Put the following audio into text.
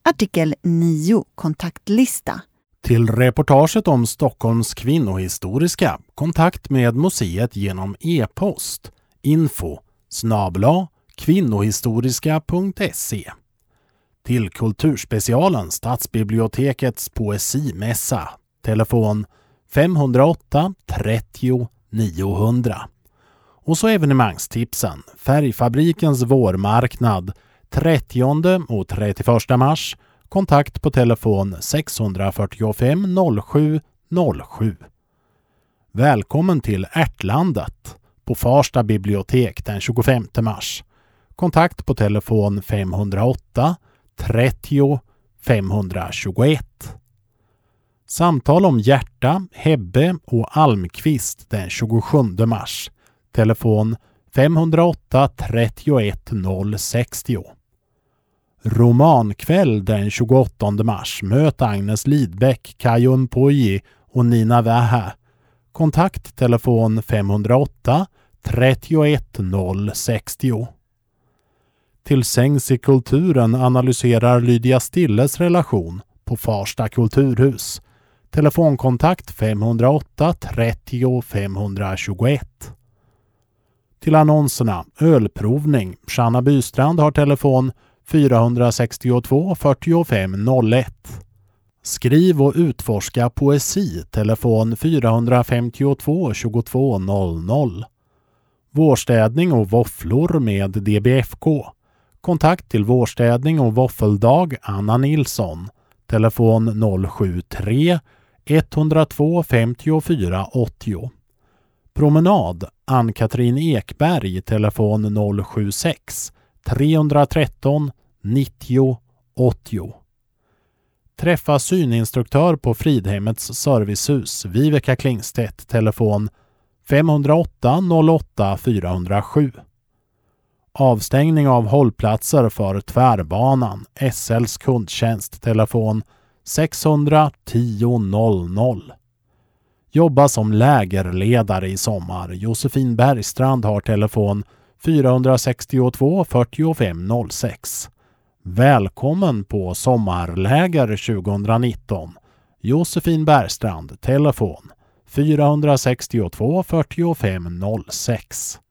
Artikel 9. Kontaktlista. Till reportaget om Stockholms kvinnohistoriska, kontakt med museet genom e-post. info@kvinnohistoriska.se. Till kulturspecialen Stadsbibliotekets poesimässa. Telefon 508 30 900. Och så evenemangstipsen. Färgfabrikens vårmarknad 30 och 31 mars. Kontakt på telefon 645 07 07. Välkommen till Ärtlandet på Farsta bibliotek den 25 mars. Kontakt på telefon 508 30 521. Samtal om Hjärta, Hebbe och Almqvist den 27 mars. Telefon 508 31 060. Romankväll den 28 mars. Möt Agnes Lidbeck, Kajun Poji och Nina Vähä. Kontakt telefon 508 31 060. Till sängs i kulturen analyserar Lydia Stilles relation på Farsta kulturhus. Telefonkontakt 508 30 521. Till annonserna ölprovning. Shanna Bystrand har telefon 462 45 01. Skriv och utforska poesi. Telefon 452 22 00. Vårstädning och våfflor med DBFK. Kontakt till vårstädning och våffeldag Anna Nilsson. Telefon 073 102 54 80. Promenad Ann-Katrin Ekberg. Telefon 076 313 90 80. Träffa syninstruktör på Fridhemmets servicehus. Viveka Klingstedt. Telefon 508 08 407. Avstängning av hållplatser för tvärbanan. SLs kundtjänst. Telefon 600 10 00. Jobba som lägerledare i sommar. Josefin Bergstrand har telefon 462 45 06. Välkommen på sommarläger 2019. Josefin Bergstrand, telefon 462 45 06.